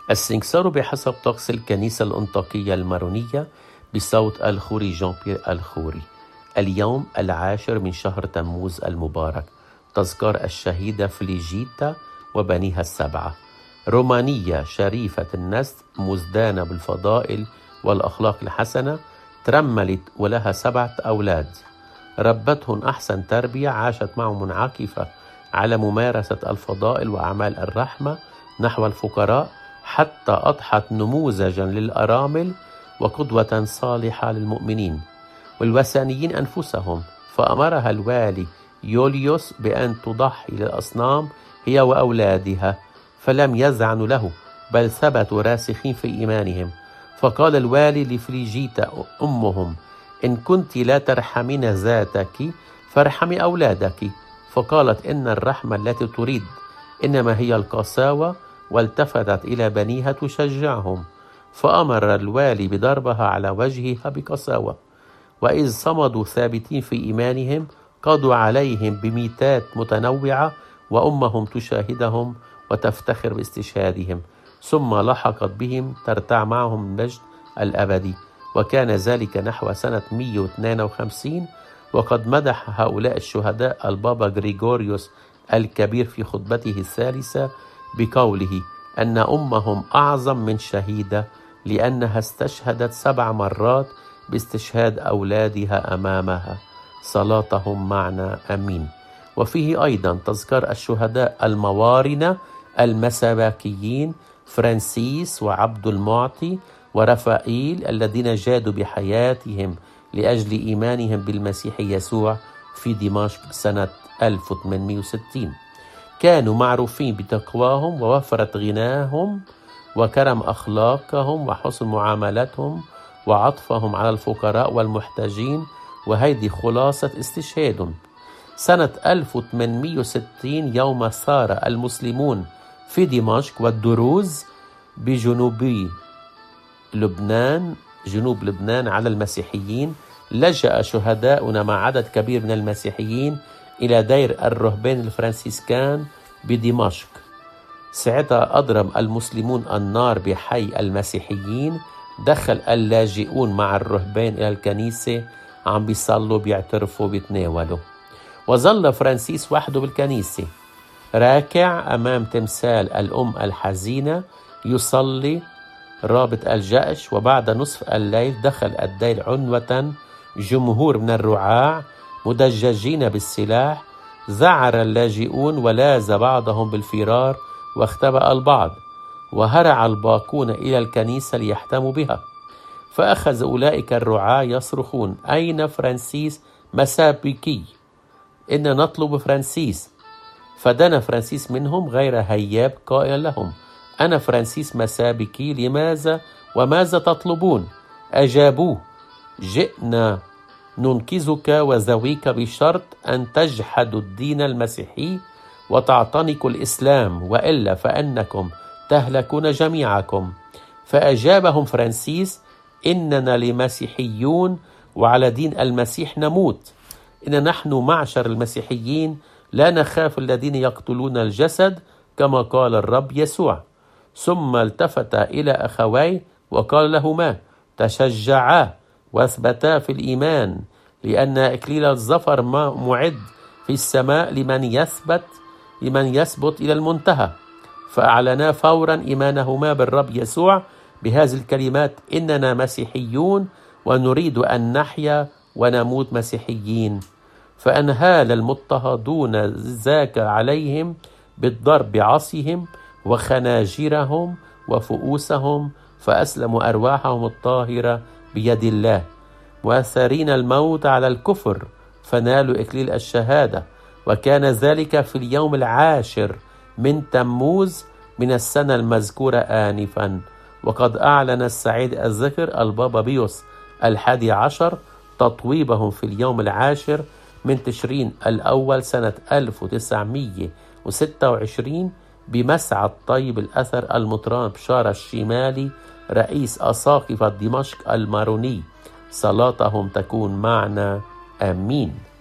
السنكسار بحسب طقس الكنيسة الأنطاكية المارونية بصوت الخوري جان بيير الخوري. اليوم 10 من شهر تموز المبارك، تذكار الشهيدة فليجيتا وبنيها 7، رومانية شريفة النسل مزدانة بالفضائل والأخلاق الحسنة، ترملت ولها 7 أولاد، ربتهن أحسن تربية، عاشت معهم منعكفة على ممارسة الفضائل وأعمال الرحمة نحو الفقراء، حتى أضحت نموذجا للأرامل وقدوة صالحة للمؤمنين والوثنيين أنفسهم. فأمرها الوالي يوليوس بأن تضحي للأصنام هي وأولادها، فلم يذعنوا له بل ثبتوا راسخين في إيمانهم. فقال الوالي لفليجيتا أمهم: إن كنت لا ترحمين ذاتك فارحمي أولادك. فقالت: إن الرحمة التي تريد إنما هي القساوة، والتفتت إلى بنيها تشجعهم، فأمر الوالي بضربها على وجهها بقساوة. وإذ صمدوا ثابتين في إيمانهم قضوا عليهم بميتات متنوعة، وأمهم تشاهدهم وتفتخر باستشهادهم، ثم لحقت بهم ترتع معهم المجد الأبدي. وكان ذلك نحو سنة 152. وقد مدح هؤلاء الشهداء البابا غريغوريوس الكبير في خطبته الثالثة بقوله أن أمهم أعظم من شهيدة، لأنها استشهدت 7 مرات باستشهاد أولادها أمامها. صلاتهم معنا آمين. وفيه أيضا تذكار الشهداء الموارنة المساباكيين فرانسيس وعبد المعطي ورفائيل، الذين جادوا بحياتهم لأجل إيمانهم بالمسيح يسوع في دمشق سنة 1860. كانوا معروفين بتقواهم ووفرة غناهم وكرم أخلاقهم وحسن معاملتهم وعطفهم على الفقراء والمحتاجين، وهذه خلاصة استشهادهم. سنة 1860 يوم ثار المسلمون في دمشق والدروز بجنوب لبنان على المسيحيين، لجأ شهداؤنا مع عدد كبير من المسيحيين إلى دير الرهبان الفرنسيسكان بدمشق. ساعتها أضرم المسلمون النار بحي المسيحيين، دخل اللاجئون مع الرهبان إلى الكنيسة، عم بيصلوا بيعترفوا بيتناولوا. وظل فرانسيس وحده بالكنيسة راكع أمام تمثال الأم الحزينة يصلي رابط الجأش. وبعد نصف الليل دخل الدير عنوة جمهور من الرعاع مدججين بالسلاح، ذعر اللاجئون ولاز بعضهم بالفرار واختبأ البعض، وهرع الباقون إلى الكنيسة ليحتموا بها. فأخذ أولئك الرعاة يصرخون: أين فرانسيس مسابكي؟ إن نطلب فرانسيس. فدنا فرانسيس منهم غير هياب قائلا لهم: أنا فرانسيس مسابكي، لماذا وماذا تطلبون؟ أجابوه: جئنا ننقذك وذويك بشرط أن تجحدوا الدين المسيحي وتعتنقوا الإسلام، وإلا فإنكم تهلكون جميعكم. فأجابهم فرانسيس: إننا لمسيحيون وعلى دين المسيح نموت. إن نحن معشر المسيحيين لا نخاف الذين يقتلون الجسد، كما قال الرب يسوع. ثم التفت إلى أخويه وقال لهما: تشجعا واثبتا في الإيمان، لأن إكليل الظفر معد في السماء لمن يثبت إلى المنتهى. فأعلنا فورا إيمانهما بالرب يسوع بهذه الكلمات: إننا مسيحيون ونريد أن نحيا ونموت مسيحيين. فأنهال المضطهدون ذاك عليهم بالضرب بعصيهم وخناجرهم وفؤوسهم، فأسلموا أرواحهم الطاهرة بيد الله، وآثرين الموت على الكفر فنالوا إكليل الشهادة. وكان ذلك في اليوم 10 من تموز من السنة المذكورة آنفا. وقد أعلن السعيد الذكر البابا بيوس 11 تطويبهم في اليوم 10 من تشرين الأول سنة 1926 بمسعى الطيب الأثر المطران بشارة الشمالي رئيس أساقفة دمشق الماروني. صلاتهم تكون معنا آمين.